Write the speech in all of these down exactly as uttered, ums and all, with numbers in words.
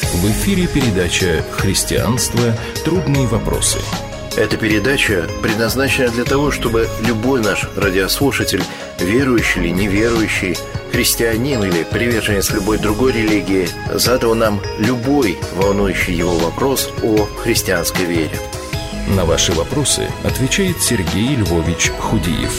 В эфире передача «Христианство. Трудные вопросы». Эта передача предназначена для того, чтобы любой наш радиослушатель, верующий или неверующий, христианин или приверженец любой другой религии, задал нам любой волнующий его вопрос о христианской вере. На ваши вопросы отвечает Сергей Львович Худиев.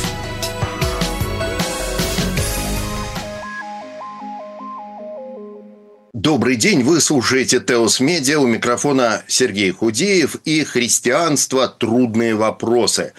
Добрый день, вы слушаете Теос Медиа, у микрофона Сергей Худиев и «Христианство. Трудные вопросы».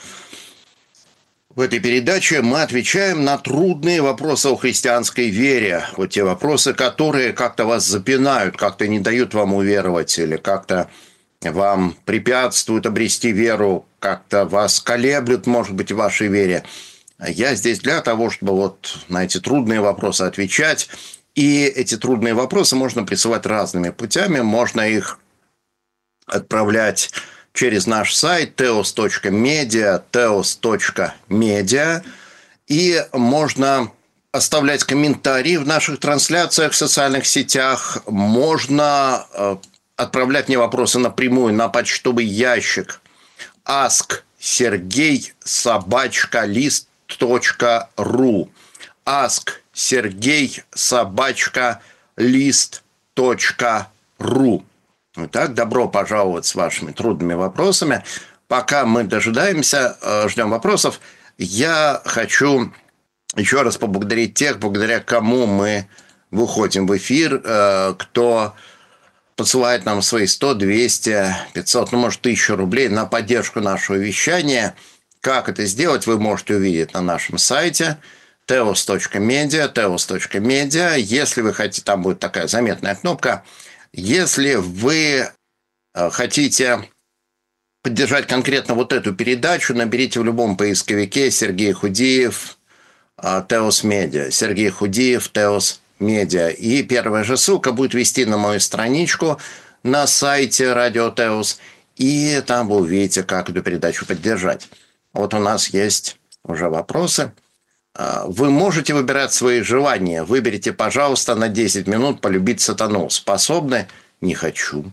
В этой передаче мы отвечаем на трудные вопросы о христианской вере. Вот те вопросы, которые как-то вас запинают, как-то не дают вам уверовать или как-то вам препятствуют обрести веру, как-то вас колеблют, может быть, в вашей вере. Я здесь для того, чтобы вот на эти трудные вопросы отвечать. И эти трудные вопросы можно присылать разными путями. Можно их отправлять через наш сайт теос точка медиа, теос точка медиа. И можно оставлять комментарии в наших трансляциях в социальных сетях. Можно отправлять мне вопросы напрямую на почтовый ящик ask sergey собака лист точка ру. ask Сергей собака лист точка ру. Итак, добро пожаловать с вашими трудными вопросами. Пока мы дожидаемся, ждем вопросов, я хочу еще раз поблагодарить тех, благодаря кому мы выходим в эфир, кто посылает нам свои сто, двести, пятьсот, ну, может, тысячу рублей на поддержку нашего вещания. Как это сделать, вы можете увидеть на нашем сайте теос точка медиа, теос точка медиа. Если вы хотите, там будет такая заметная кнопка. Если вы хотите поддержать конкретно вот эту передачу, наберите в любом поисковике Сергей Худиев, Теос Медиа. Сергей Худиев, Теос Медиа. И первая же ссылка будет вести на мою страничку на сайте Радио Теос. И там вы увидите, как эту передачу поддержать. Вот у нас есть уже вопросы. Вы можете выбирать свои желания. Выберите, пожалуйста, на десять минут полюбить сатану. Способны? Не хочу.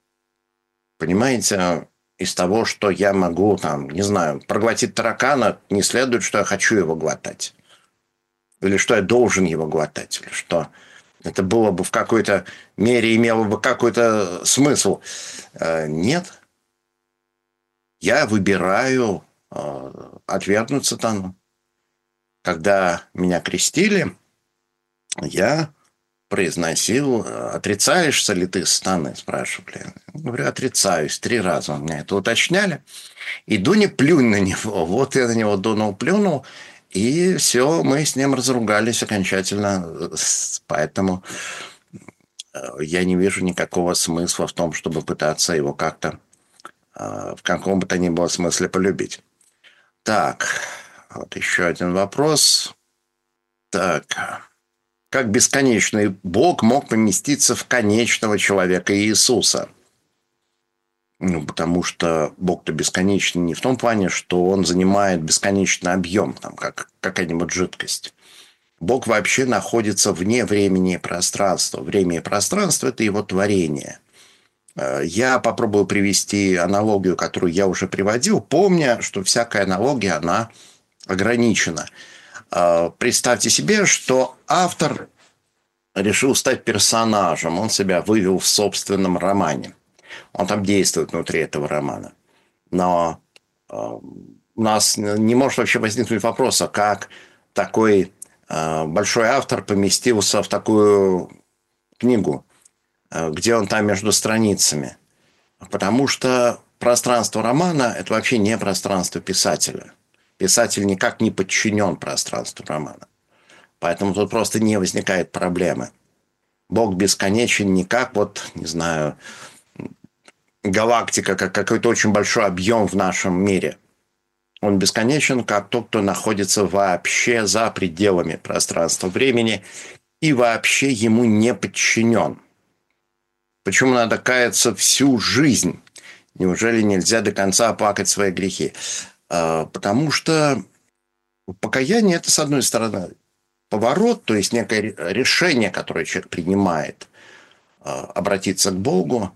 Понимаете, из того, что я могу, там, не знаю, проглотить таракана, не следует, что я хочу его глотать. Или что я должен его глотать. Или что это было бы в какой-то мере, имело бы какой-то смысл. Нет. Я выбираю отвергнуть сатану. Когда меня крестили, я произносил: отрицаешься ли ты сатаны? Спрашивали. Я говорю, отрицаюсь. Три раза у меня это уточняли. И Дуня, плюнь на него. Вот я на него дунул, плюнул. И все, мы с ним разругались окончательно. Поэтому я не вижу никакого смысла в том, чтобы пытаться его как-то в каком бы то ни было смысле полюбить. Так... Вот еще один вопрос. Так. Как бесконечный Бог мог поместиться в конечного человека Иисуса? Ну, потому что Бог-то бесконечный не в том плане, что он занимает бесконечный объем, там, как какая-нибудь жидкость. Бог вообще находится вне времени и пространства. Время и пространство – это его творение. Я попробую привести аналогию, которую я уже приводил, помня, что всякая аналогия, она ограничено. Представьте себе, что автор решил стать персонажем. Он себя вывел в собственном романе. Он там действует внутри этого романа. Но у нас не может вообще возникнуть вопроса, как такой большой автор поместился в такую книгу, где он там между страницами. Потому что пространство романа – это вообще не пространство писателя. Писатель никак не подчинен пространству романа. Поэтому тут просто не возникает проблемы. Бог бесконечен не как, вот, не знаю, галактика, как какой-то очень большой объем в нашем мире. Он бесконечен, как тот, кто находится вообще за пределами пространства-времени и вообще ему не подчинен. Почему надо каяться всю жизнь? Неужели нельзя до конца оплакать свои грехи? Потому что покаяние – это, с одной стороны, поворот, то есть некое решение, которое человек принимает. обратиться к Богу.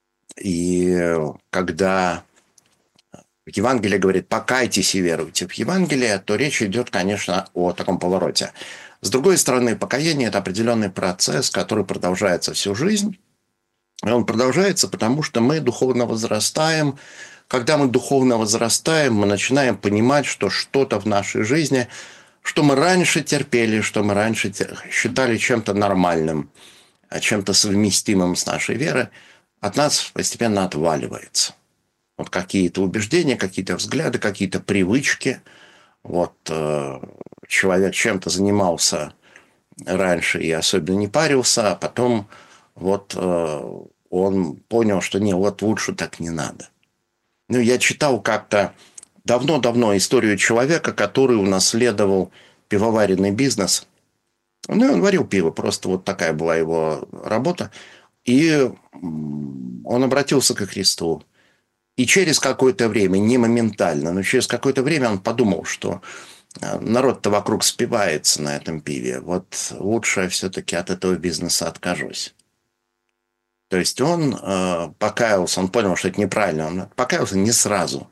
И когда Евангелие говорит «покайтесь и веруйте в Евангелие», то речь идет, конечно, о таком повороте. С другой стороны, покаяние – это определенный процесс, который продолжается всю жизнь. И он продолжается, потому что мы духовно возрастаем. Когда мы духовно возрастаем, мы начинаем понимать, что что-то в нашей жизни, что мы раньше терпели, что мы раньше считали чем-то нормальным, чем-то совместимым с нашей верой, от нас постепенно отваливается. Вот какие-то убеждения, какие-то взгляды, какие-то привычки. Вот э, человек чем-то занимался раньше и особенно не парился, а потом вот э, он понял, что не, вот лучше так не надо. Ну, я читал как-то давно-давно историю человека, который унаследовал пивоваренный бизнес. Ну, и он варил пиво, просто вот такая была его работа. И он обратился ко Христу. И через какое-то время, не моментально, но через какое-то время он подумал, что народ-то вокруг спивается на этом пиве. Вот лучше я все-таки от этого бизнеса откажусь. То есть он э, покаялся, он понял, что это неправильно. Он покаялся не сразу.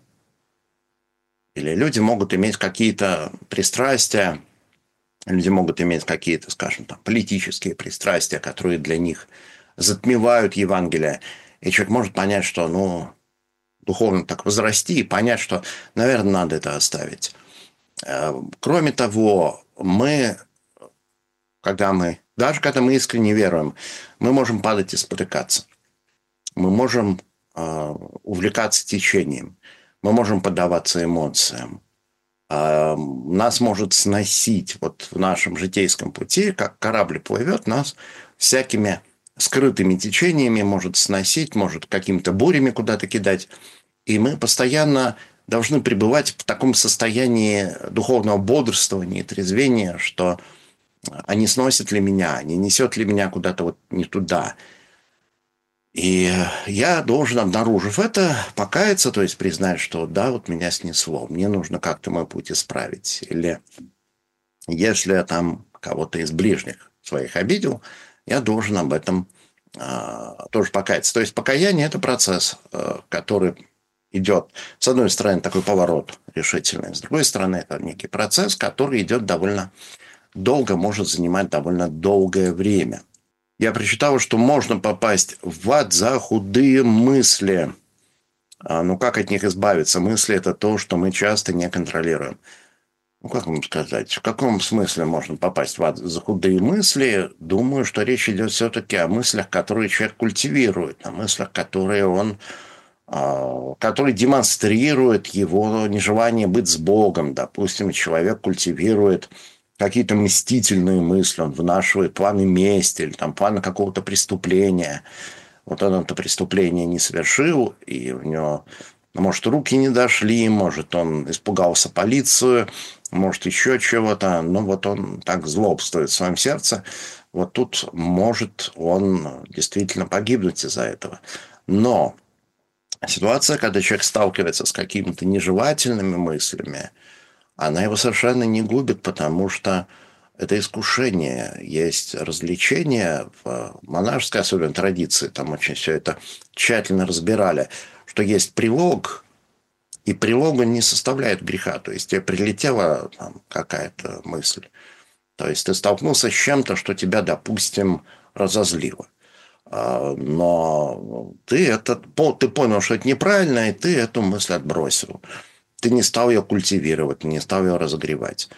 Или люди могут иметь какие-то пристрастия, люди могут иметь какие-то, скажем, там, политические пристрастия, которые для них затмевают Евангелие. И человек может понять, что, ну, духовно так возрасти и понять, что, наверное, надо это оставить. Кроме того, мы, когда мы, даже когда мы искренне веруем, мы можем падать и спотыкаться. Мы можем э, увлекаться течением. Мы можем поддаваться эмоциям. Э, нас может сносить вот в нашем житейском пути, как корабль плывет, нас всякими скрытыми течениями может сносить, может какими-то бурями куда-то кидать. И мы постоянно должны пребывать в таком состоянии духовного бодрствования и трезвения, что а не сносит ли меня, не несет ли меня куда-то вот не туда. И я должен, обнаружив это, покаяться, то есть признать, что да, вот меня снесло, мне нужно как-то мой путь исправить. Или если я там кого-то из ближних своих обидел, я должен об этом э, тоже покаяться. То есть покаяние – это процесс, э, который идет, с одной стороны, такой поворот решительный, с другой стороны, это некий процесс, который идет довольно долго, может занимать довольно долгое время. Я прочитал, что можно попасть в ад за худые мысли. А, ну, как от них избавиться? Мысли – это то, что мы часто не контролируем. Ну, как вам сказать, в каком смысле можно попасть в ад за худые мысли? Думаю, что речь идет все-таки о мыслях, которые человек культивирует, о мыслях, которые он который демонстрирует его нежелание быть с Богом. Допустим, человек культивирует какие-то мстительные мысли, он вынашивает планы мести или там, планы какого-то преступления. Вот он это преступление не совершил, и у него, может, руки не дошли, может, он испугался полицию, может, еще чего-то. Но вот он так злобствует в своем сердце. Вот тут может он действительно погибнуть из-за этого. Но ситуация, когда человек сталкивается с какими-то нежелательными мыслями, она его совершенно не губит, потому что это искушение. Есть развлечения в монашеской, особенно традиции, там очень все это тщательно разбирали, что есть прилог, и прилога не составляет греха. То есть тебе прилетела там какая-то мысль. То есть ты столкнулся с чем-то, что тебя, допустим, разозлило. Но ты, это, ты понял, что это неправильно, и ты эту мысль отбросил. Ты не стал ее культивировать, не стал ее разогревать.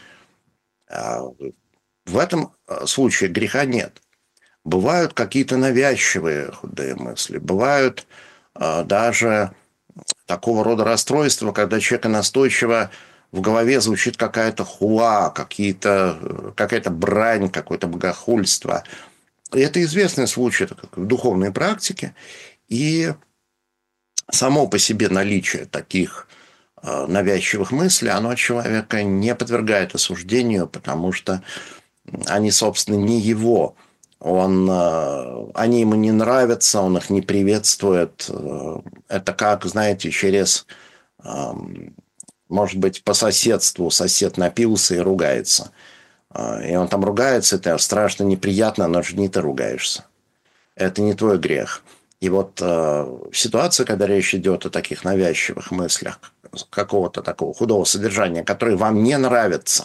В этом случае греха нет. Бывают какие-то навязчивые худые мысли. Бывают даже такого рода расстройства, когда человека настойчиво в голове звучит какая-то хуа, какие-то, какая-то брань, какое-то богохульство. И это известный случай, это как в духовной практике. И само по себе наличие таких э, навязчивых мыслей, оно человека не подвергает осуждению, потому что они, собственно, не его. Он, э, они ему не нравятся, он их не приветствует. Это как, знаете, через, э, может быть, по соседству сосед напился и ругается. И он там ругается, это страшно неприятно, но же не ты ругаешься. это не твой грех. И вот э, ситуация, когда речь идет о таких навязчивых мыслях, какого-то такого худого содержания, которые вам не нравятся,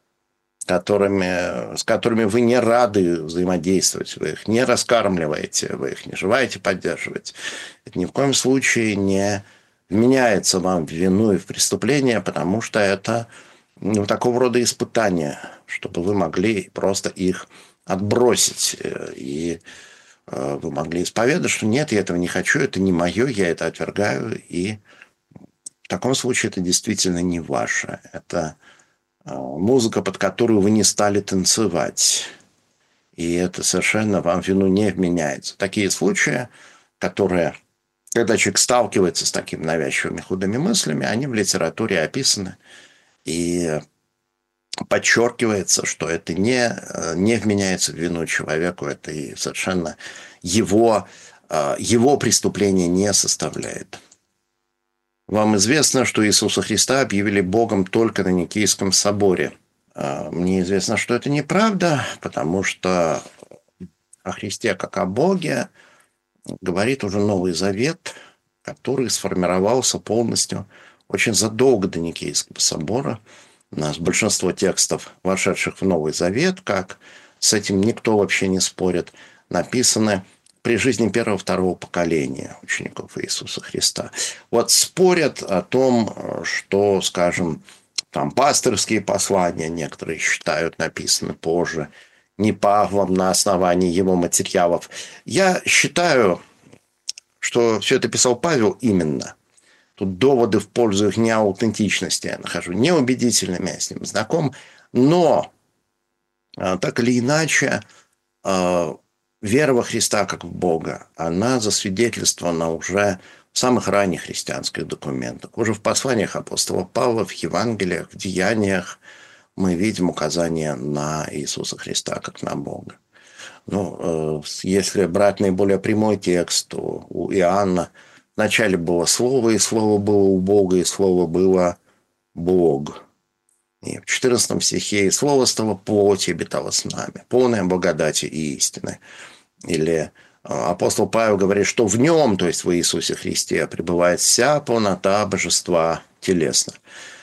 которыми, с которыми вы не рады взаимодействовать, вы их не раскармливаете, вы их не желаете поддерживать, это ни в коем случае не вменяется вам в вину и в преступление, потому что это ну, такого рода испытания, чтобы вы могли просто их отбросить и вы могли исповедать, что нет, я этого не хочу, это не мое, я это отвергаю, и в таком случае это действительно не ваше. Это музыка, под которую вы не стали танцевать. И это совершенно вам в вину не вменяется. Такие случаи, которые, когда человек сталкивается с такими навязчивыми худыми мыслями, они в литературе описаны. И подчеркивается, что это не, не вменяется в вину человеку, это и совершенно его, его преступление не составляет. Вам известно, что Иисуса Христа объявили Богом только на Никейском соборе. Мне известно, что это неправда, потому что о Христе как о Боге говорит уже Новый Завет, который сформировался полностью очень задолго до Никейского собора. У нас большинство текстов, вошедших в Новый Завет, как с этим никто вообще не спорит, написаны при жизни первого-второго поколения учеников Иисуса Христа. Вот спорят о том, что, скажем, там пасторские послания некоторые считают написаны позже, не Павлом на основании его материалов. Я считаю, что все это писал Павел именно. Тут доводы в пользу их неаутентичности я нахожу неубедительными, я с ним знаком. Но, так или иначе, вера во Христа как в Бога, она засвидетельствована уже в самых ранних христианских документах. Уже в посланиях апостола Павла, в Евангелиях, в Деяниях мы видим указания на Иисуса Христа как на Бога. Ну, если брать наиболее прямой текст, то у Иоанна вначале было Слово, и Слово было у Бога, и Слово было Бог. И в четырнадцатом стихе «И Слово стало плотью, обитало с нами, полное благодати и истины». Или апостол Павел говорит, что в нем, то есть в Иисусе Христе, пребывает вся полнота божества телесно.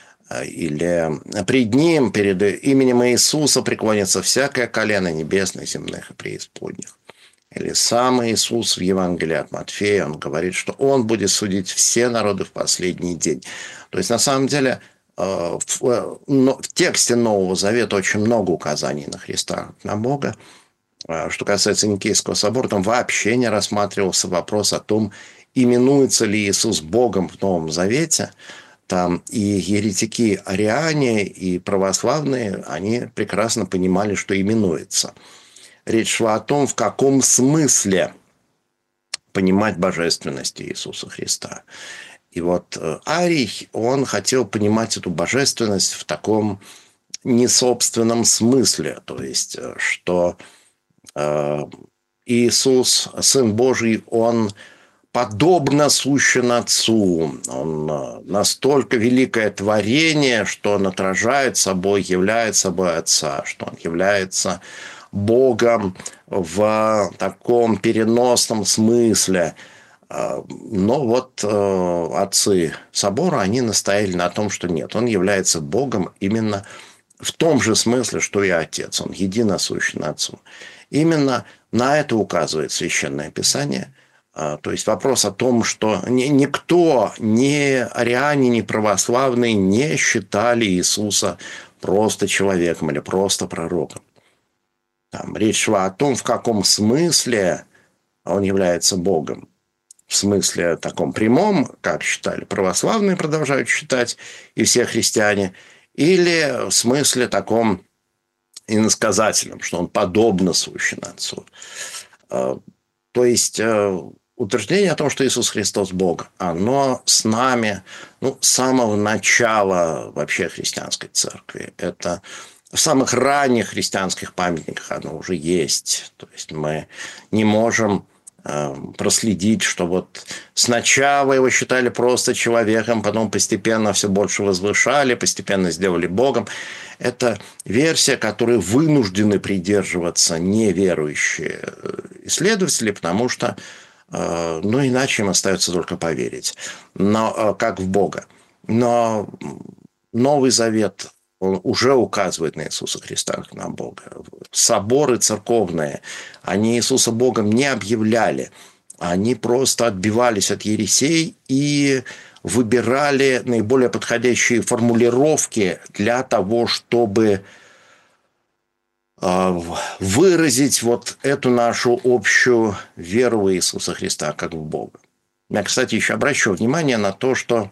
Или пред ним, перед именем Иисуса преклонится всякое колено небесных, земных и преисподних. Или сам Иисус в Евангелии от Матфея, он говорит, что он будет судить все народы в последний день. То есть, на самом деле, в, в тексте Нового Завета очень много указаний на Христа, на Бога. Что касается Никейского собора, там вообще не рассматривался вопрос о том, именуется ли Иисус Богом в Новом Завете. Там и еретики ариане, и православные, они прекрасно понимали, что именуется. Речь шла о том, в каком смысле понимать божественность Иисуса Христа. И вот Арий, он хотел понимать эту божественность в таком несобственном смысле. То есть, что э, Иисус, Сын Божий, он подобно сущен Отцу. Он настолько великое творение, что он отражает собой, является собой Отца, что он является Богом в таком переносном смысле. Но вот э, отцы собора, они настояли на том, что нет, он является Богом именно в том же смысле, что и Отец. Он единосущен Отцу. Именно на это указывает Священное Писание. Э, то есть вопрос о том, что ни, никто, ни ариане, ни православные не считали Иисуса просто человеком или просто пророком. Там речь шла о том, в каком смысле он является Богом. В смысле таком прямом, как считали православные, продолжают считать, и все христиане, или в смысле таком иносказательном, что он подобно сущен Отцу. То есть утверждение о том, что Иисус Христос Бог, оно с нами ну, с самого начала вообще христианской церкви. Это в самых ранних христианских памятниках оно уже есть. То есть мы не можем проследить, что вот сначала его считали просто человеком, потом постепенно все больше возвышали, постепенно сделали Богом. Это версия, которой вынуждены придерживаться неверующие исследователи, потому что, ну, иначе им остается только поверить, но, как в Бога. Но Новый Завет, он уже указывает на Иисуса Христа, как на Бога. Соборы церковные, они Иисуса Богом не объявляли. Они просто отбивались от ересей и выбирали наиболее подходящие формулировки для того, чтобы выразить вот эту нашу общую веру в Иисуса Христа, как в Бога. Я, кстати, еще обращу внимание на то, что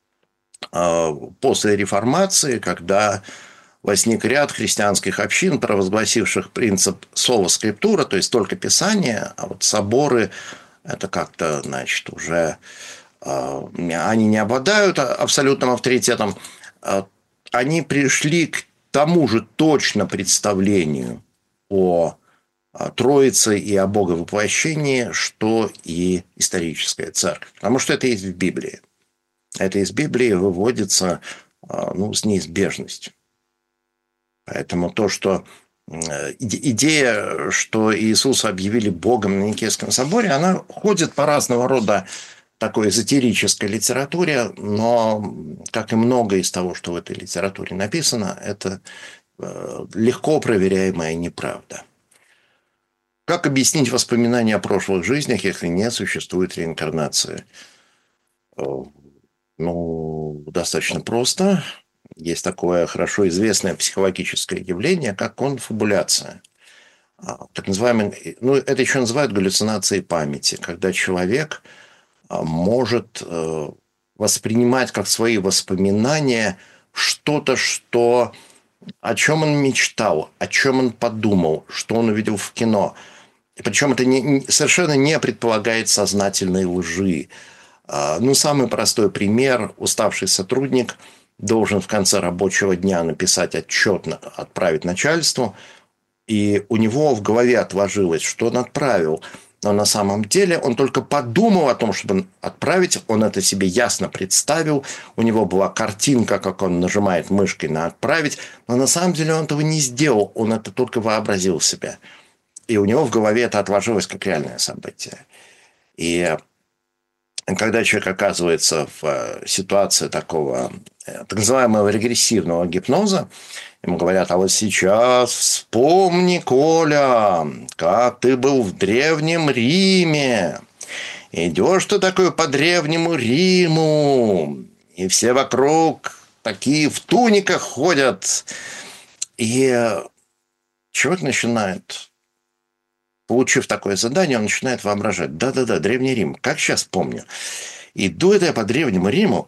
после реформации, когда возник ряд христианских общин, провозгласивших принцип сола скриптура, то есть только Писание, а вот соборы это как-то, значит, уже они не обладают абсолютным авторитетом, они пришли к тому же точно представлению о Троице и о Боговоплощении, что и историческая церковь. Потому что это есть в Библии. Это из Библии выводится, ну, с неизбежностью. Поэтому то, что идея, что Иисуса объявили Богом на Никейском соборе, она ходит по разного рода такой эзотерической литературе, но, как и многое из того, что в этой литературе написано, это легко проверяемая неправда. Как объяснить воспоминания о прошлых жизнях, если не существует реинкарнации? Ну, достаточно просто. Есть такое хорошо известное психологическое явление, как конфабуляция. Так называемый, ну, это еще называют галлюцинацией памяти, когда человек может воспринимать как свои воспоминания что-то, что, о чем он мечтал, о чем он подумал, что он увидел в кино. И причем это не, совершенно не предполагает сознательной лжи. Ну, самый простой пример. Уставший сотрудник должен в конце рабочего дня написать отчет, отправить начальству, и у него в голове отложилось, что он отправил. Но на самом деле он только подумал о том, чтобы отправить, он это себе ясно представил, у него была картинка, как он нажимает мышкой на «отправить», но на самом деле он этого не сделал, он это только вообразил себе. И у него в голове это отложилось как реальное событие. И когда человек оказывается в ситуации такого так называемого регрессивного гипноза, ему говорят: а вот сейчас вспомни, Коля, как ты был в Древнем Риме. Идешь ты такой по Древнему Риму, и все вокруг такие в туниках ходят. И человек начинает, получив такое задание, он начинает воображать: да-да-да, Древний Рим, как сейчас помню. Иду это я по Древнему Риму,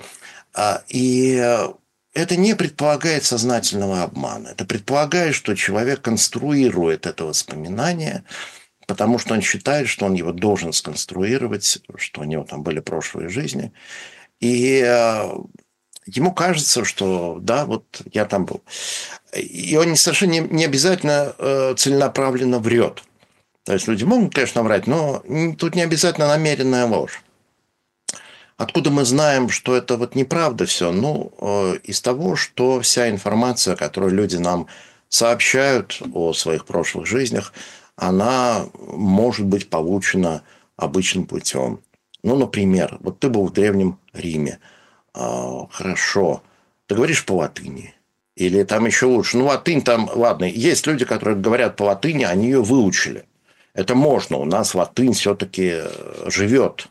и это не предполагает сознательного обмана. Это предполагает, что человек конструирует это воспоминание, потому что он считает, что он его должен сконструировать, что у него там были прошлые жизни. И ему кажется, что да, вот я там был. И он совершенно не обязательно целенаправленно врет. То есть люди могут, конечно, врать, но тут не обязательно намеренная ложь. Откуда мы знаем, что это вот неправда все? Ну, из того, что вся информация, которую люди нам сообщают о своих прошлых жизнях, она может быть получена обычным путем. Ну, например, вот ты был в Древнем Риме. Хорошо. Ты говоришь по латыни? Или там еще лучше? Ну, латынь там, ладно, есть люди, которые говорят по латыни, они ее выучили. Это можно. У нас латынь все-таки живет.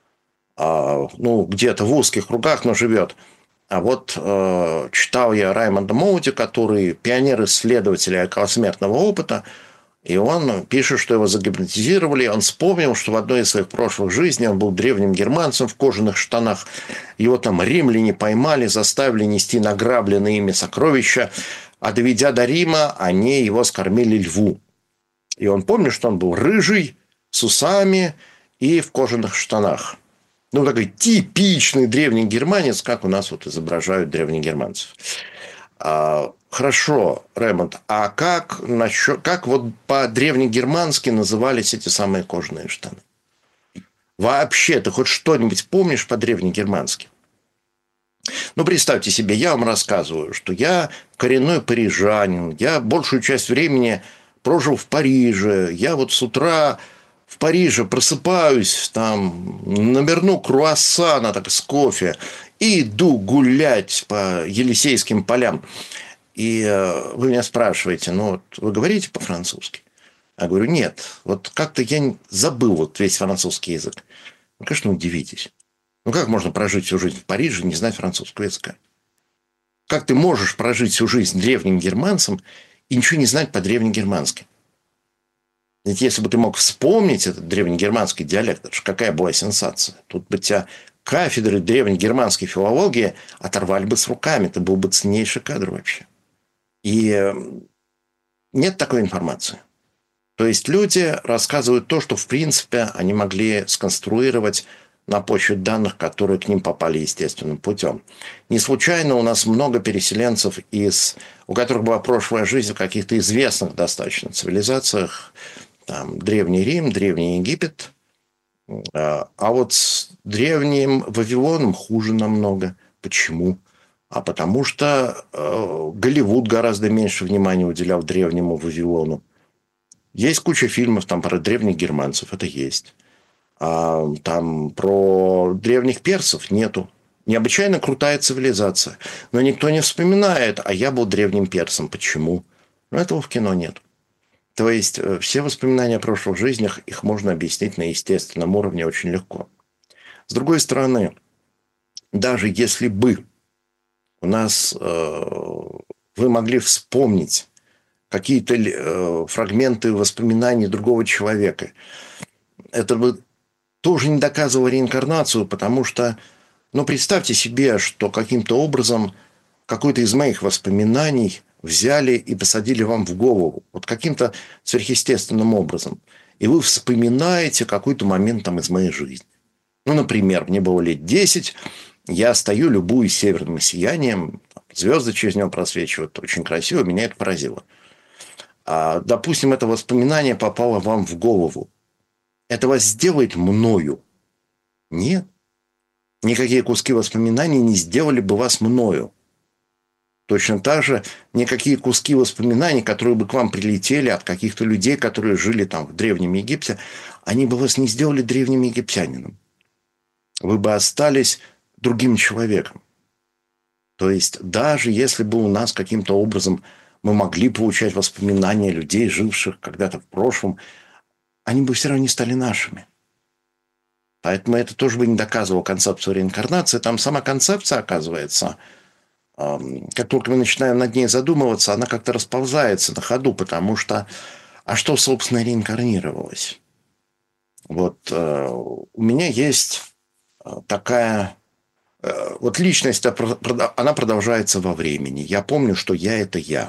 Ну, где-то в узких кругах, но живет. А вот э, читал я Раймонда Моуди, который пионер-исследователь околосмертного опыта, и он пишет, что его загипнотизировали. Он вспомнил, что в одной из своих прошлых жизней он был древним германцем в кожаных штанах. Его там римляне поймали, заставили нести награбленные ими сокровища, а доведя до Рима, они его скормили льву. И он помнит, что он был рыжий, с усами и в кожаных штанах. Ну, такой типичный древний германец, как у нас вот изображают древнегерманцев. А, хорошо, Рэймонд, а как, насчет, как вот по-древнегермански назывались эти самые кожаные штаны? Вообще, ты хоть что-нибудь помнишь по-древнегермански? Ну, представьте себе, я вам рассказываю, что я коренной парижанин, я большую часть времени прожил в Париже, я вот с утра в Париже просыпаюсь, там, наверну круассана так, с кофе и иду гулять по Елисейским полям. И вы меня спрашиваете, ну, вот вы говорите по-французски? Я говорю, нет, вот как-то я забыл вот весь французский язык. Ну, конечно, удивитесь. Ну, как можно прожить всю жизнь в Париже и не знать французского языка? Как ты можешь прожить всю жизнь древним германцем и ничего не знать по-древнегермански? Ведь если бы ты мог вспомнить этот древнегерманский диалект, это же какая была сенсация. Тут бы тебя кафедры древнегерманской филологии оторвали бы с руками. Это был бы ценнейший кадр вообще. И нет такой информации. То есть люди рассказывают то, что в принципе они могли сконструировать на почве данных, которые к ним попали естественным путем. Не случайно у нас много переселенцев, из, у которых была прошлая жизнь в каких-то известных достаточно цивилизациях. Там, Древний Рим, Древний Египет. А вот с древним Вавилоном хуже намного. Почему? А потому что э, Голливуд гораздо меньше внимания уделял древнему Вавилону. Есть куча фильмов там про древних германцев, это есть. А там про древних персов нету. Необычайно крутая цивилизация. Но никто не вспоминает, а я был древним персом. Почему? Ну, этого в кино нет. То есть, все воспоминания о прошлых жизнях, их можно объяснить на естественном уровне очень легко. С другой стороны, даже если бы у нас э, вы могли вспомнить какие-то э, фрагменты воспоминаний другого человека, это бы тоже не доказывало реинкарнацию, потому что, ну, представьте себе, что каким-то образом какой-то из моих воспоминаний взяли и посадили вам в голову. Вот каким-то сверхъестественным образом. И вы вспоминаете какой-то момент там из моей жизни. Ну, например, мне было лет десять, я стою, любуюсь северным сиянием, звезды через него просвечивают, очень красиво, меня это поразило. А, допустим, это воспоминание попало вам в голову. Это вас сделает мною? Нет. Никакие куски воспоминаний не сделали бы вас мною. Точно так же никакие куски воспоминаний, которые бы к вам прилетели от каких-то людей, которые жили там в Древнем Египте, они бы вас не сделали древним египтянином. Вы бы остались другим человеком. То есть даже если бы у нас каким-то образом мы могли получать воспоминания людей, живших когда-то в прошлом, они бы все равно не стали нашими. Поэтому это тоже бы не доказывало концепцию реинкарнации. Там сама концепция, оказывается, как только мы начинаем над ней задумываться, она как-то расползается на ходу, потому что, а что, собственно, реинкарнировалось? Вот у меня есть такая... Вот личность, она продолжается во времени. Я помню, что я – это я.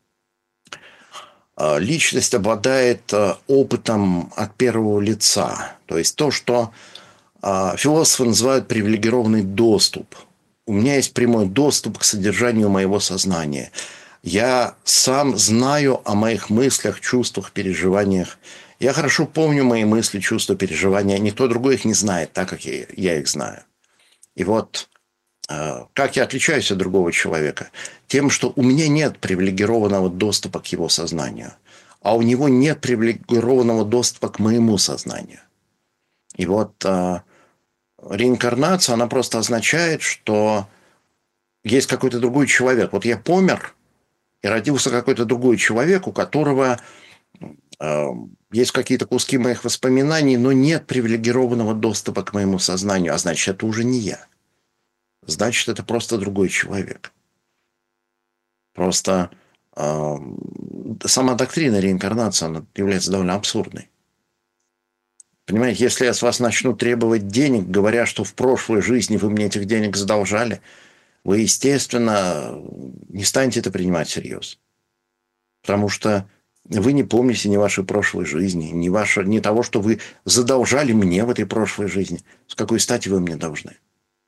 Личность обладает опытом от первого лица. То есть то, что философы называют привилегированный доступ. У меня есть прямой доступ к содержанию моего сознания. Я сам знаю о моих мыслях, чувствах, переживаниях. Я хорошо помню мои мысли, чувства, переживания. Никто другой их не знает, так как я их знаю. И вот как я отличаюсь от другого человека? Тем, что у меня нет привилегированного доступа к его сознанию, а у него нет привилегированного доступа к моему сознанию. И вот реинкарнация, она просто означает, что есть какой-то другой человек. Вот я помер, и родился какой-то другой человек, у которого э, есть какие-то куски моих воспоминаний, но нет привилегированного доступа к моему сознанию. А значит, это уже не я. Значит, это просто другой человек. Просто э, сама доктрина реинкарнации, она является довольно абсурдной. Понимаете, если я с вас начну требовать денег, говоря, что в прошлой жизни вы мне этих денег задолжали, вы, естественно, не станете это принимать всерьез. Потому что вы не помните ни вашей прошлой жизни, ни, ваше, ни того, что вы задолжали мне в этой прошлой жизни. С какой стати вы мне должны?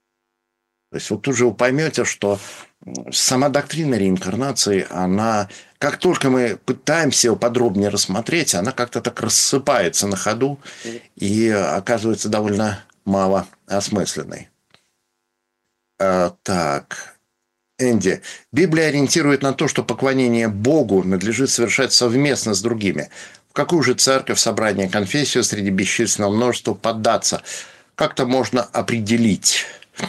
То есть вот тут же вы поймете, что сама доктрина реинкарнации, она как только мы пытаемся его подробнее рассмотреть, она как-то так рассыпается на ходу и оказывается довольно мало осмысленной. А, так, Энди. Библия ориентирует на то, что поклонение Богу надлежит совершать совместно с другими. В какую же церковь, собрание, конфессию среди бесчисленного множества поддаться? Как-то можно определить.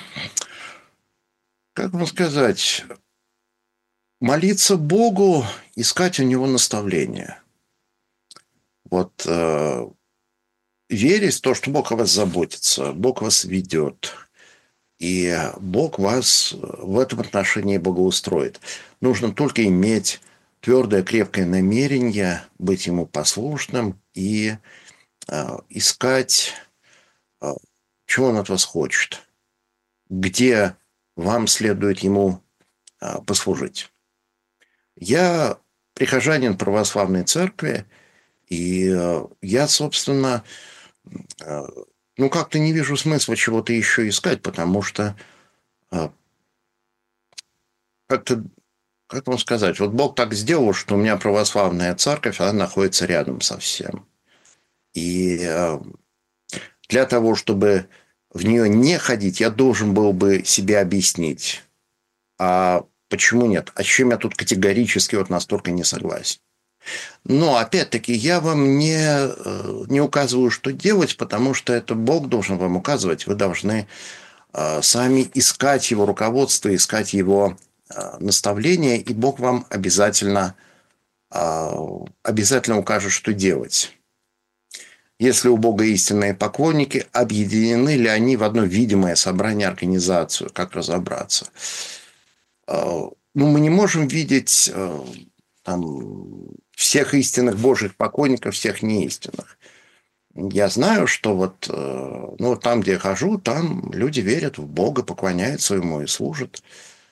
Как вам сказать? Молиться Богу, искать у Него наставления. Вот э, верить в то, что Бог о вас заботится, Бог вас ведет, и Бог вас в этом отношении благоустроит. Нужно только иметь твердое, крепкое намерение, быть Ему послушным и э, искать, э, чего Он от вас хочет, где вам следует Ему э, послужить. Я прихожанин православной церкви, и э, я, собственно, э, ну, как-то не вижу смысла чего-то еще искать, потому что э, как-то, как вам сказать, вот Бог так сделал, что у меня православная церковь, она находится рядом совсем. И э, для того, чтобы в нее не ходить, я должен был бы себе объяснить, а почему нет? А с чем я тут категорически вот настолько не согласен? Но, опять-таки, я вам не, не указываю, что делать, потому что это Бог должен вам указывать. Вы должны э, сами искать Его руководство, искать Его э, наставления, и Бог вам обязательно, э, обязательно укажет, что делать. Если у Бога истинные поклонники, объединены ли они в одно видимое собрание, организацию? Как разобраться? Ну, мы не можем видеть там, всех истинных Божьих поклонников, всех неистинных. Я знаю, что вот ну, там, где я хожу, там люди верят в Бога, поклоняются Ему и служат.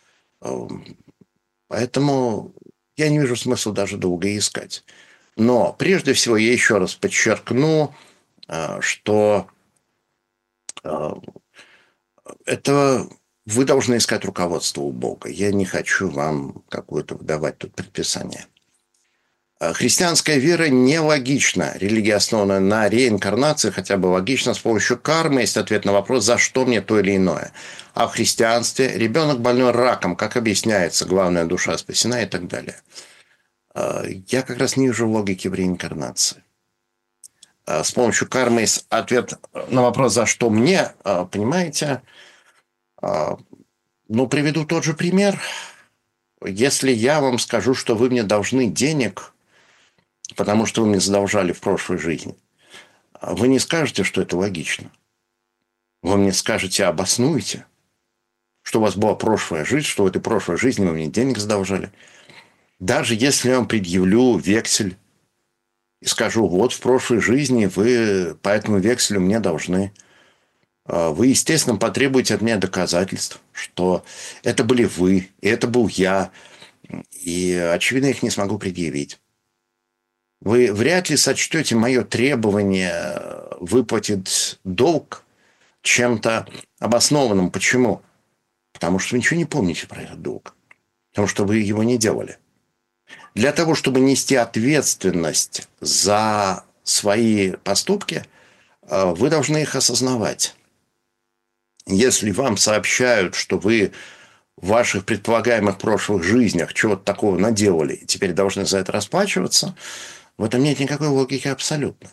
Поэтому я не вижу смысла даже долго искать. Но прежде всего я еще раз подчеркну, что это... Вы должны искать руководство у Бога. Я не хочу вам какое-то выдавать тут предписание. Христианская вера нелогична. Религия, основанная на реинкарнации, хотя бы логично, с помощью кармы есть ответ на вопрос, за что мне то или иное. А в христианстве ребенок больной раком, как объясняется, главная душа спасена и так далее. Я как раз не вижу логики в реинкарнации. С помощью кармы есть ответ на вопрос, за что мне, понимаете... Ну, приведу тот же пример. Если я вам скажу, что вы мне должны денег, потому что вы мне задолжали в прошлой жизни, вы не скажете, что это логично. Вы мне скажете, обоснуете, что у вас была прошлая жизнь, что в этой прошлой жизни вы мне денег задолжали. Даже если я вам предъявлю вексель и скажу, вот в прошлой жизни вы по этому векселю мне должны... Вы, естественно, потребуете от меня доказательств, что это были вы, и это был я, и, очевидно, их не смогу предъявить. Вы вряд ли сочтете мое требование выплатить долг чем-то обоснованным. Почему? Потому что вы ничего не помните про этот долг. Потому что вы его не делали. Для того, чтобы нести ответственность за свои поступки, вы должны их осознавать. Если вам сообщают, что вы в ваших предполагаемых прошлых жизнях чего-то такого наделали и теперь должны за это расплачиваться, в этом нет никакой логики абсолютно.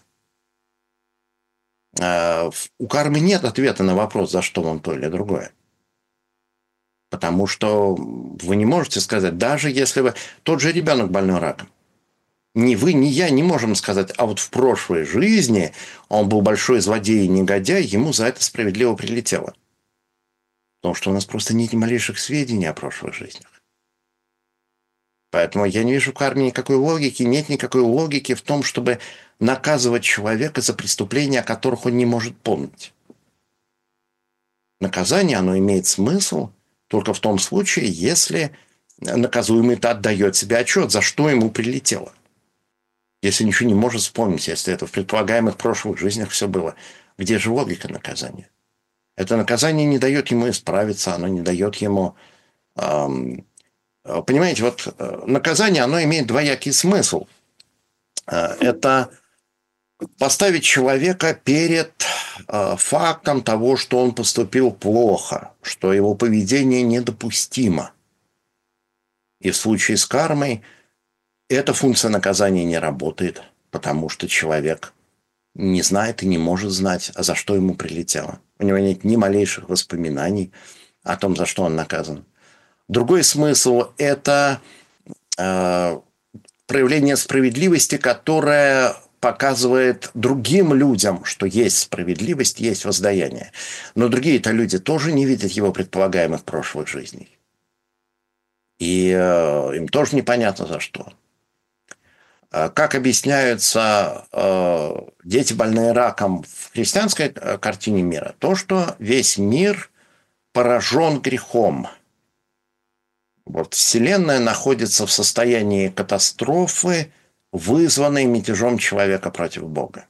У кармы нет ответа на вопрос, за что вам то или другое. Потому что вы не можете сказать, даже если вы... Тот же ребенок больной раком. Ни вы, ни я не можем сказать, а вот в прошлой жизни он был большой злодей и негодяй, ему за это справедливо прилетело. Потому что у нас просто нет ни малейших сведений о прошлых жизнях. Поэтому я не вижу в карме никакой логики, нет никакой логики в том, чтобы наказывать человека за преступления, о которых он не может помнить. Наказание, оно имеет смысл только в том случае, если наказуемый-то отдает себе отчет, за что ему прилетело. Если ничего не может вспомнить, если это в предполагаемых прошлых жизнях все было, где же логика наказания? Это наказание не дает ему исправиться, оно не дает ему эм, Понимаете, вот наказание, оно имеет двоякий смысл. Это поставить человека перед фактом того, что он поступил плохо, что его поведение недопустимо. И в случае с кармой эта функция наказания не работает, потому что человек не знает и не может знать, а за что ему прилетело. У него нет ни малейших воспоминаний о том, за что он наказан. Другой смысл – это э, проявление справедливости, которое показывает другим людям, что есть справедливость, есть воздаяние. Но другие-то люди тоже не видят его предполагаемых прошлых жизней. И э, им тоже непонятно за что. Как объясняются э, дети, больные раком в христианской картине мира? То, что весь мир поражен грехом. Вот Вселенная находится в состоянии катастрофы, вызванной мятежом человека против Бога.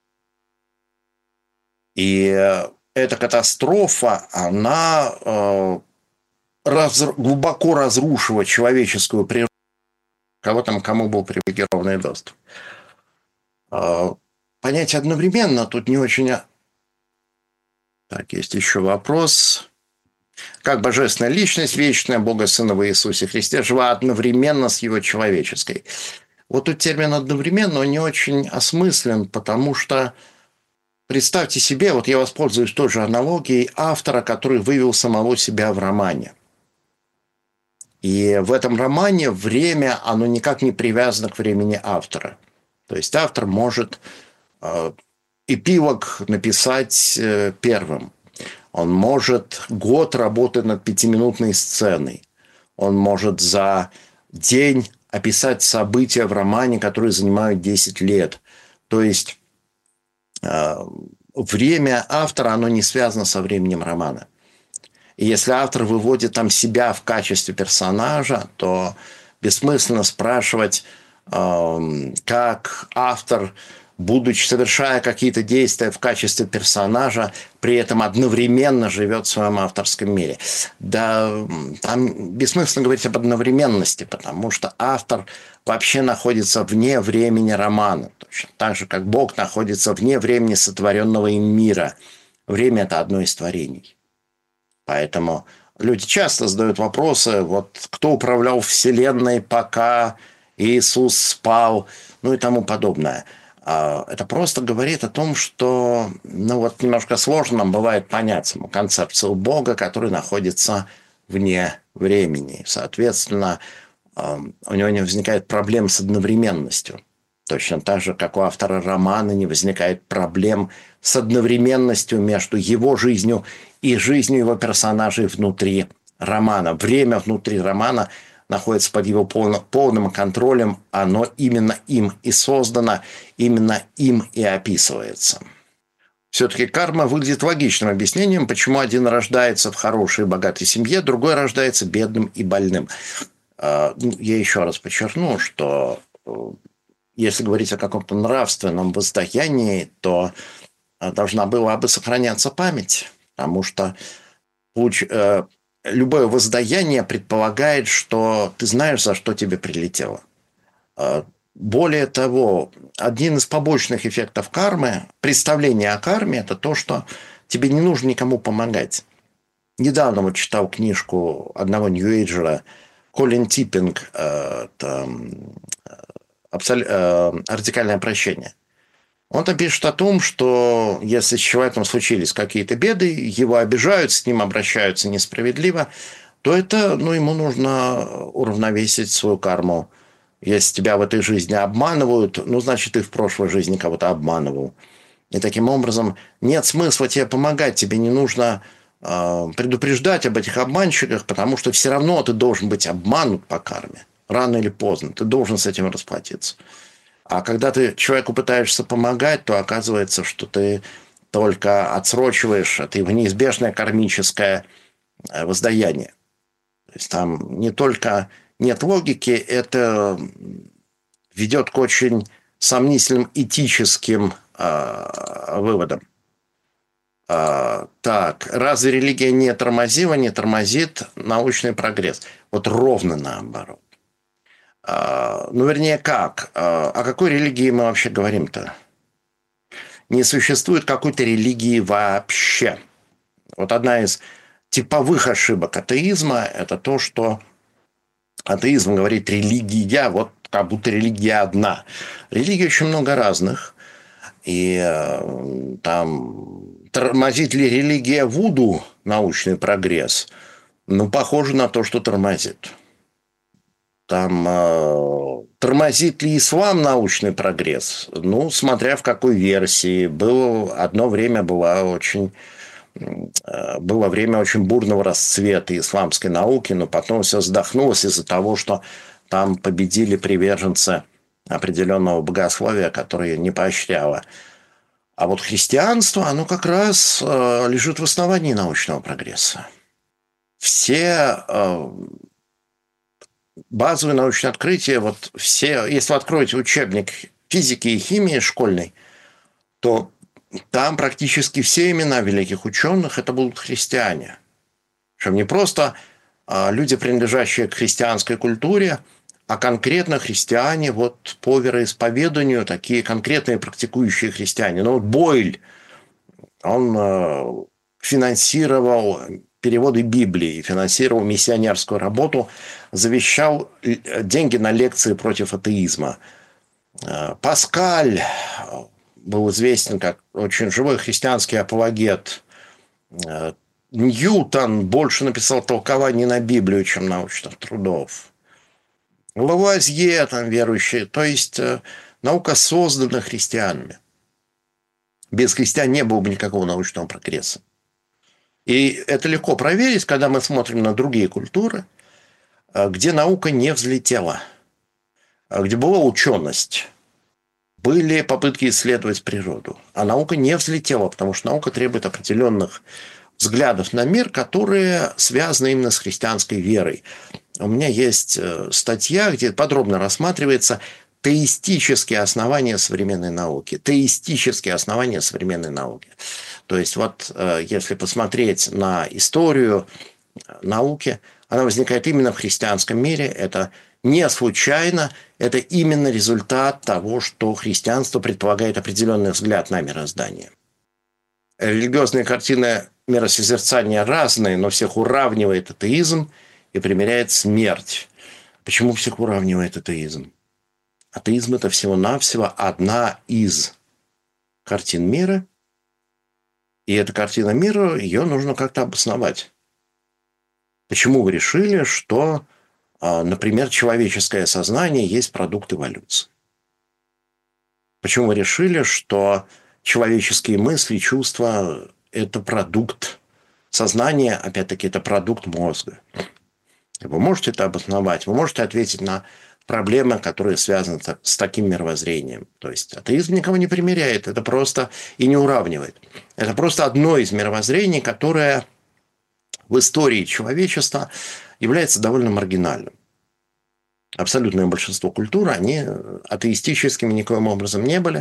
И эта катастрофа, она э, раз, глубоко разрушила человеческую природу. Кого там, кому был привилегированный доступ. Понять одновременно тут не очень... Так, есть еще вопрос. Как божественная личность, вечная Бога Сына во Иисусе Христе, жила одновременно с его человеческой. Вот тут термин «одновременно» он не очень осмыслен, потому что представьте себе, вот я воспользуюсь той же аналогией автора, который вывел самого себя в романе. И в этом романе время, оно никак не привязано к времени автора. То есть автор может э, эпилог написать э, первым. Он может год работать над пятиминутной сценой. Он может за день описать события в романе, которые занимают десять лет. То есть э, время автора, оно не связано со временем романа. И если автор выводит там себя в качестве персонажа, то бессмысленно спрашивать, э, как автор, будучи совершая какие-то действия в качестве персонажа, при этом одновременно живет в своем авторском мире. Да, там бессмысленно говорить об одновременности, потому что автор вообще находится вне времени романа. Точно так же, как Бог находится вне времени сотворенного им мира. Время – это одно из творений. Поэтому люди часто задают вопросы, вот кто управлял Вселенной, пока Иисус спал, ну и тому подобное. Это просто говорит о том, что ну вот немножко сложно нам бывает понять саму концепцию Бога, который находится вне времени. Соответственно, у него не возникает проблем с одновременностью. Точно так же, как у автора романа не возникает проблем с одновременностью между его жизнью и жизнью его персонажей внутри романа. Время внутри романа находится под его полно, полным контролем. Оно именно им и создано, именно им и описывается. Все-таки карма выглядит логичным объяснением, почему один рождается в хорошей и богатой семье, другой рождается бедным и больным. Я еще раз подчеркну, что если говорить о каком-то нравственном воздаянии, то должна была бы сохраняться память, потому что любое воздаяние предполагает, что ты знаешь, за что тебе прилетело. Более того, один из побочных эффектов кармы, представление о карме, это то, что тебе не нужно никому помогать. Недавно вот читал книжку одного нью-эйджера Колин Типпинг «Радикальное прощение». Он там пишет о том, что если с человеком случились какие-то беды, его обижают, с ним обращаются несправедливо, то это, ну, ему нужно уравновесить свою карму. Если тебя в этой жизни обманывают, ну, значит, ты в прошлой жизни кого-то обманывал. И таким образом нет смысла тебе помогать, тебе не нужно э, предупреждать об этих обманщиках, потому что все равно ты должен быть обманут по карме. Рано или поздно ты должен с этим расплатиться. А когда ты человеку пытаешься помогать, то оказывается, что ты только отсрочиваешь это неизбежное кармическое воздаяние. То есть там не только нет логики, это ведет к очень сомнительным этическим э, выводам. А, так, разве религия не тормозила, не тормозит научный прогресс? Вот ровно наоборот. А, ну, вернее, как? А, о какой религии мы вообще говорим-то? Не существует какой-то религии вообще. Вот одна из типовых ошибок атеизма – это то, что атеизм говорит «религия», вот как будто религия одна. Религий очень много разных. И э, там тормозит ли религия вуду научный прогресс? Ну, похоже на то, что тормозит. Там э, тормозит ли ислам научный прогресс? Ну, смотря в какой версии. Было, одно время была очень, э, было время очень бурного расцвета исламской науки, но потом все вздохнулось из-за того, что там победили приверженцы определенного богословия, которое не поощряло. А вот христианство, оно как раз э, лежит в основании научного прогресса. Все э, базовые научные открытия, вот все, если вы откроете учебник физики и химии школьный, то там практически все имена великих ученых это будут христиане. Причем не просто э, люди, принадлежащие к христианской культуре, а конкретно христиане вот по вероисповеданию, такие конкретные практикующие христиане. Ну вот Бойль, он э, финансировал переводы Библии, финансировал миссионерскую работу, завещал деньги на лекции против атеизма. Э, Паскаль был известен как очень живой христианский апологет. Э, Ньютон больше написал толкований на Библию, чем научных трудов. Лавуазье, там верующие, то есть э, наука создана христианами. Без христиан не было бы никакого научного прогресса. И это легко проверить, когда мы смотрим на другие культуры, э, где наука не взлетела, э, где была ученость, были попытки исследовать природу, а наука не взлетела, потому что наука требует определенных взглядов на мир, которые связаны именно с христианской верой. У меня есть статья, где подробно рассматривается теистические основания современной науки. Теистические основания современной науки. То есть вот если посмотреть на историю науки, она возникает именно в христианском мире. Это не случайно, это именно результат того, что христианство предполагает определенный взгляд на мироздание. Религиозные картины миросозерцания разные, но всех уравнивает атеизм и примиряет смерть. Почему всех уравнивает атеизм? Атеизм – это всего-навсего одна из картин мира, и эта картина мира, ее нужно как-то обосновать. Почему вы решили, что, например, человеческое сознание есть продукт эволюции? Почему вы решили, что человеческие мысли, чувства – это продукт сознания, опять-таки, это продукт мозга? Вы можете это обосновать, вы можете ответить на проблемы, которые связаны с таким мировоззрением. То есть атеизм никого не примиряет, это просто и не уравнивает. Это просто одно из мировоззрений, которое в истории человечества является довольно маргинальным. Абсолютное большинство культур, они атеистическими никоим образом не были.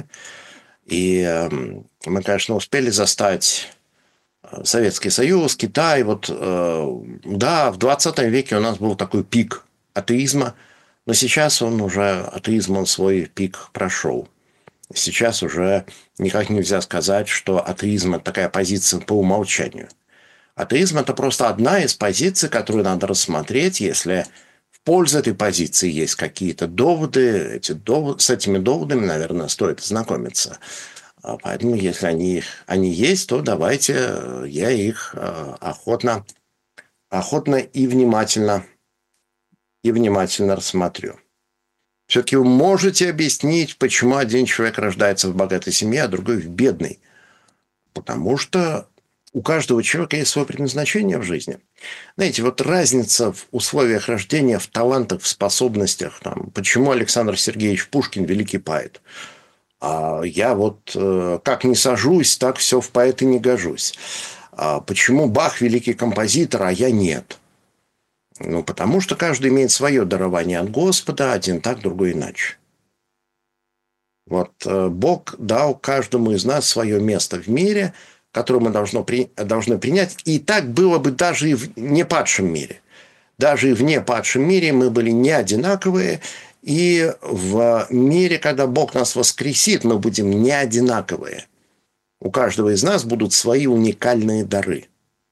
И мы, конечно, успели застать Советский Союз, Китай. Вот, да, в двадцатом веке у нас был такой пик атеизма, но сейчас он уже, атеизм, он свой пик прошел. Сейчас уже никак нельзя сказать, что атеизм – это такая позиция по умолчанию. Атеизм – это просто одна из позиций, которую надо рассмотреть, если в пользу этой позиции есть какие-то доводы. Эти доводы, с этими доводами, наверное, стоит ознакомиться. Поэтому, если они, они есть, то давайте я их охотно, охотно и внимательно, и внимательно рассмотрю. Все-таки вы можете объяснить, почему один человек рождается в богатой семье, а другой в бедной. Потому что у каждого человека есть свое предназначение в жизни. Знаете, вот разница в условиях рождения, в талантах, в способностях. Там, почему Александр Сергеевич Пушкин великий поэт? А я вот э, как не сажусь, так все в поэты не гожусь. А почему Бах великий композитор, а я нет? Ну, потому что каждый имеет свое дарование от Господа, один так, другой иначе. Вот э, Бог дал каждому из нас свое место в мире, которую мы должно при, должны принять. И так было бы даже и в непадшем мире. Даже и в непадшем мире мы были не одинаковые. И в мире, когда Бог нас воскресит, мы будем не одинаковые. У каждого из нас будут свои уникальные дары.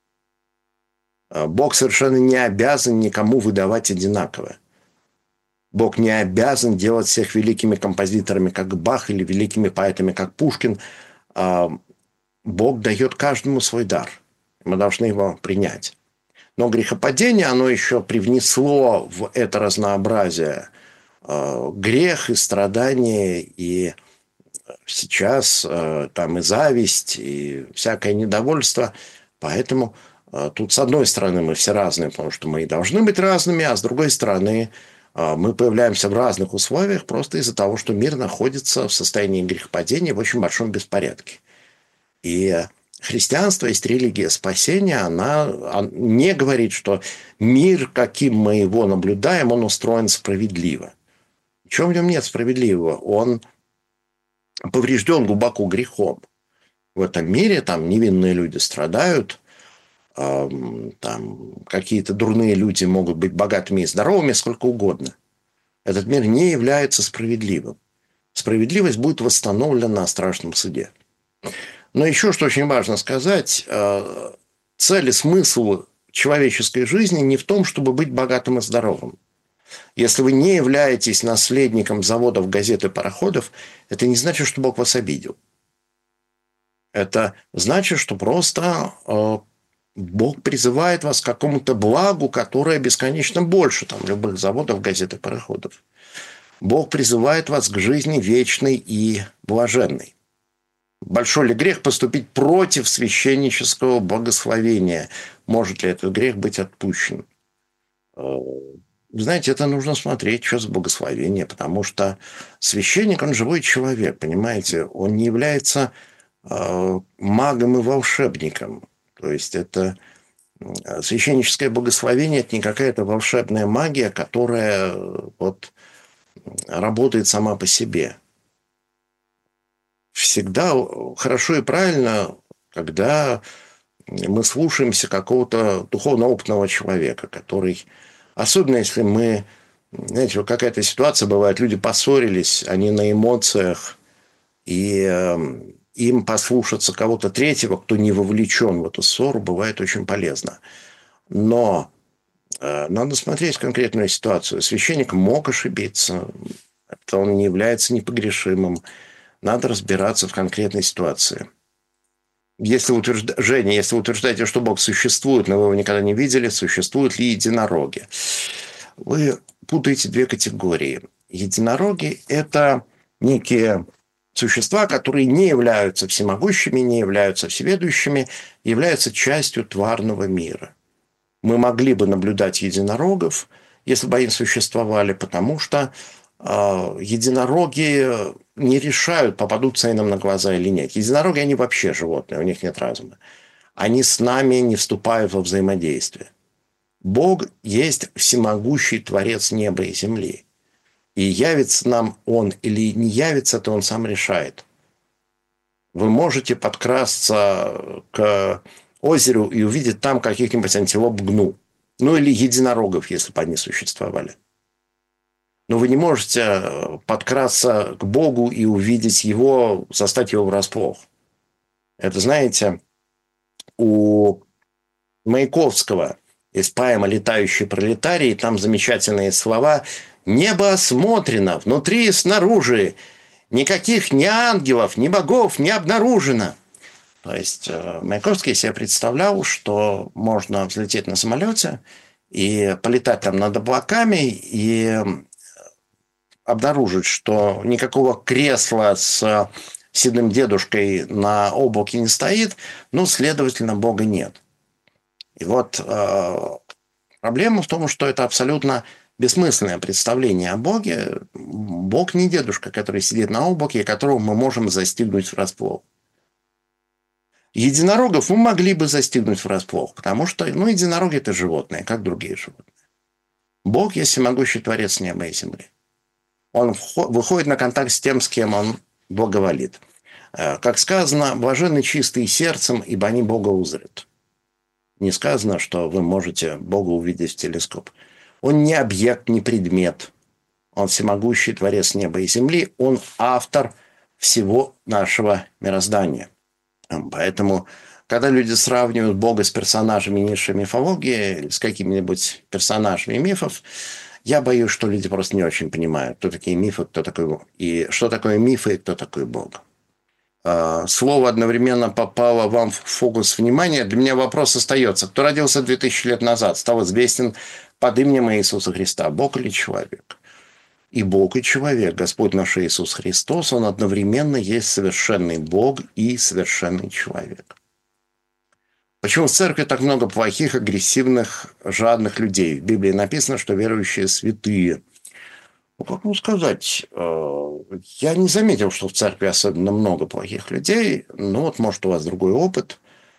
Бог совершенно не обязан никому выдавать одинаковое. Бог не обязан делать всех великими композиторами, как Бах, или великими поэтами, как Пушкин. Бог дает каждому свой дар. Мы должны его принять. Но грехопадение, оно еще привнесло в это разнообразие грех и страдания, и сейчас там и зависть, и всякое недовольство. Поэтому тут, с одной стороны, мы все разные, потому что мы и должны быть разными, а с другой стороны, мы появляемся в разных условиях просто из-за того, что мир находится в состоянии грехопадения в очень большом беспорядке. И христианство есть религия спасения, она не говорит, что мир, каким мы его наблюдаем, он устроен справедливо. Ничего в нем нет справедливого. Он поврежден глубоко грехом. В этом мире там невинные люди страдают, там какие-то дурные люди могут быть богатыми и здоровыми, сколько угодно. Этот мир не является справедливым. Справедливость будет восстановлена на страшном суде. Но еще, что очень важно сказать, цель и смысл человеческой жизни не в том, чтобы быть богатым и здоровым. Если вы не являетесь наследником заводов, газет и пароходов, это не значит, что Бог вас обидел. Это значит, что просто Бог призывает вас к какому-то благу, которое бесконечно больше там, любых заводов, газет и пароходов. Бог призывает вас к жизни вечной и блаженной. Большой ли грех поступить против священнического благословения? Может ли этот грех быть отпущен? Знаете, это нужно смотреть, что за благословение, потому что священник, он живой человек, понимаете? Он не является э, магом и волшебником. То есть это священническое благословение – это не какая-то волшебная магия, которая вот, работает сама по себе. Всегда хорошо и правильно, когда мы слушаемся какого-то духовно-опытного человека, который, особенно если мы, знаете, вот какая-то ситуация бывает, люди поссорились, они на эмоциях, и э, им послушаться кого-то третьего, кто не вовлечен в эту ссору, бывает очень полезно. Но э, надо смотреть конкретную ситуацию. Священник мог ошибиться, это он не является непогрешимым. Надо разбираться в конкретной ситуации. Если утвержда... Женя, если вы утверждаете, что Бог существует, но вы его никогда не видели, существуют ли единороги? Вы путаете две категории. Единороги – это некие существа, которые не являются всемогущими, не являются всеведущими, являются частью тварного мира. Мы могли бы наблюдать единорогов, если бы они существовали, потому что э, единороги не решают, попадутся они нам на глаза или нет. Единороги, они вообще животные, у них нет разума. Они с нами не вступают во взаимодействие. Бог есть всемогущий Творец неба и земли. И явится нам Он или не явится, то Он сам решает. Вы можете подкрасться к озеру и увидеть там каких-нибудь антилоп гну. Ну или единорогов, если бы они существовали. Но вы не можете подкрасться к Богу и увидеть Его, застать Его врасплох. Это, знаете, у Маяковского есть поэма «Летающий пролетарий», там замечательные слова: «Небо осмотрено, внутри и снаружи, никаких ни ангелов, ни богов не обнаружено». То есть Маяковский себе представлял, что можно взлететь на самолете и полетать там над облаками, и обнаружить, что никакого кресла с седым дедушкой на облаке не стоит, ну, следовательно, Бога нет. И вот э, проблема в том, что это абсолютно бессмысленное представление о Боге. Бог не дедушка, который сидит на облаке, и которого мы можем застигнуть врасплох. Единорогов мы могли бы застигнуть врасплох, потому что, ну, единороги – это животные, как другие животные. Бог есть всемогущий Творец неба и земли. Он выходит на контакт с тем, с кем он благоволит. Как сказано, блаженны чистые сердцем, ибо они Бога узрят. Не сказано, что вы можете Бога увидеть в телескоп. Он не объект, не предмет. Он всемогущий творец неба и земли. Он автор всего нашего мироздания. Поэтому, когда люди сравнивают Бога с персонажами низшей мифологии или с какими-нибудь персонажами мифов, я боюсь, что люди просто не очень понимают, кто такие мифы, кто такой Бог. И что такое мифы и кто такой Бог. Слово одновременно попало вам в фокус внимания. Для меня вопрос остается. Кто родился две тысячи лет назад, стал известен под именем Иисуса Христа? Бог или человек? И Бог, и человек. Господь наш Иисус Христос, Он одновременно есть совершенный Бог и совершенный человек. Почему в церкви так много плохих, агрессивных, жадных людей? В Библии написано, что верующие святые. Ну, как вам сказать, я не заметил, что в церкви особенно много плохих людей. Ну, вот, может, у вас другой опыт.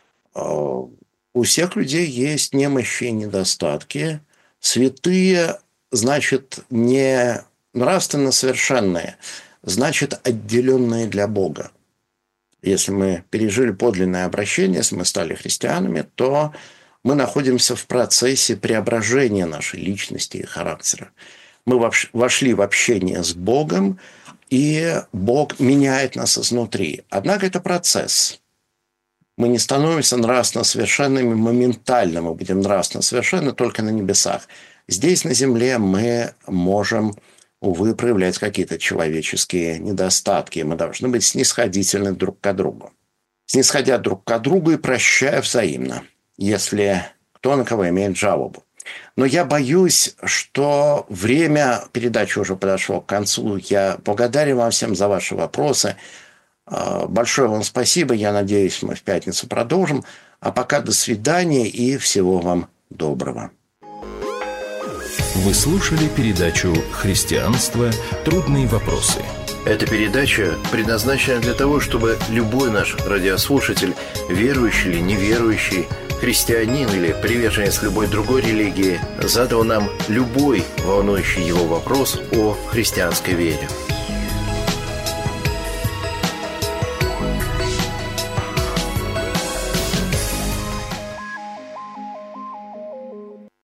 У всех людей есть немощи и недостатки. Святые, значит, не нравственно совершенные, значит, отделенные для Бога. Если мы пережили подлинное обращение, если мы стали христианами, то мы находимся в процессе преображения нашей личности и характера. Мы вошли в общение с Богом, и Бог меняет нас изнутри. Однако это процесс. Мы не становимся нравственно совершенными моментально. Мы будем нравственно совершенны только на небесах. Здесь, на земле, мы можем, увы, проявлять какие-то человеческие недостатки. Мы должны быть снисходительны друг к другу. Снисходя друг к другу и прощая взаимно, если кто на кого имеет жалобу. Но я боюсь, что время передачи уже подошло к концу. Я благодарен вам всем за ваши вопросы. Большое вам спасибо. Я надеюсь, мы в пятницу продолжим. А пока до свидания и всего вам доброго. Вы слушали передачу «Христианство. Трудные вопросы». Эта передача предназначена для того, чтобы любой наш радиослушатель, верующий или неверующий, христианин или приверженец любой другой религии, задал нам любой волнующий его вопрос о христианской вере.